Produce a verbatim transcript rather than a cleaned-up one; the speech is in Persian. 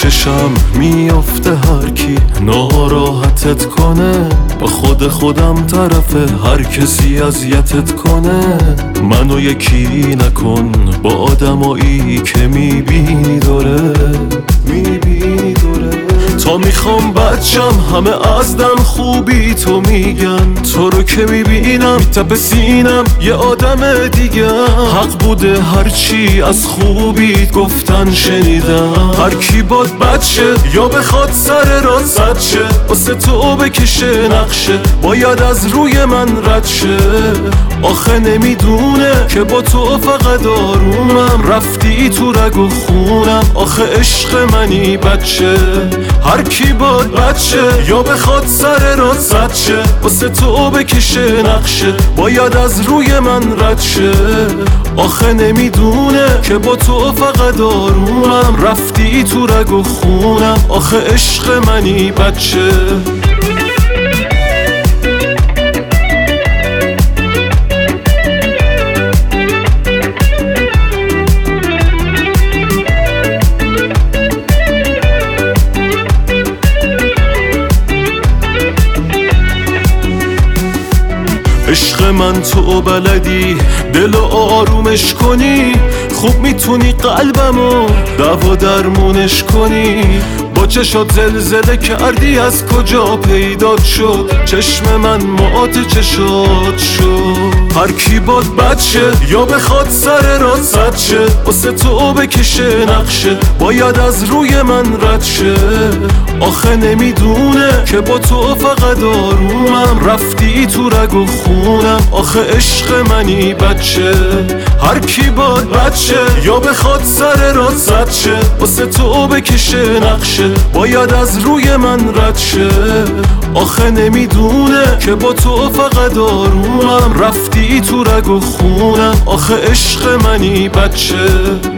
چشم میافته هر کی ناراحتت کنه، با خود خودم طرفه هر کسی اذیتت کنه. منو یکی نکن با آدمایی که میبینی داره میبینی داره. تا میخوام بچم همه از دم خوبی تو میگن، تو رو که میبینم میتپه سینم یه آدم دیگه. حق بوده هرچی از خوبیت گفتن شنیدم. هر کی باد بچه یا بخواد سر راه زد شه، واسه تو بکشه نقشه باید از روی من رد شه. آخه نمیدونه که با تو فقط آرومم، رفتی تو رگ و خونم. آخه عشق منی بچه، هر کی باد بچه یا بخواد سر راه زد شه، واسه تو بکشه نقشه باید از روی من رد شه. آخه نمیدونه که با تو فقط آرومم، رفتی تو رگ و خونم. آخه عشق منی بچه. عشق من تو بلدی دل آرومش کنی، خوب میتونی قلبمو دوا درمونش کنی. با چشات زلزله کردی از کجا پیدات شد، چشم من مات چشات شد. هر کی باد بچه یا بخواد سر راه زد شه، واسه تو بکشه نقشه باید از روی من رد شه. آخه نمیدونه که با تو فقط آرومم، رفتی تو رگ و خونم. آخه عشق منی بچه، هر کی باد بچه یا بخواد سر راه زد شه، واسه تو بکشه نقشه باید از روی من رد شه. آخه نمیدونه که با تو فقط آرومم، رفتی تو رگ و خونم. آخه عشق منی بچه.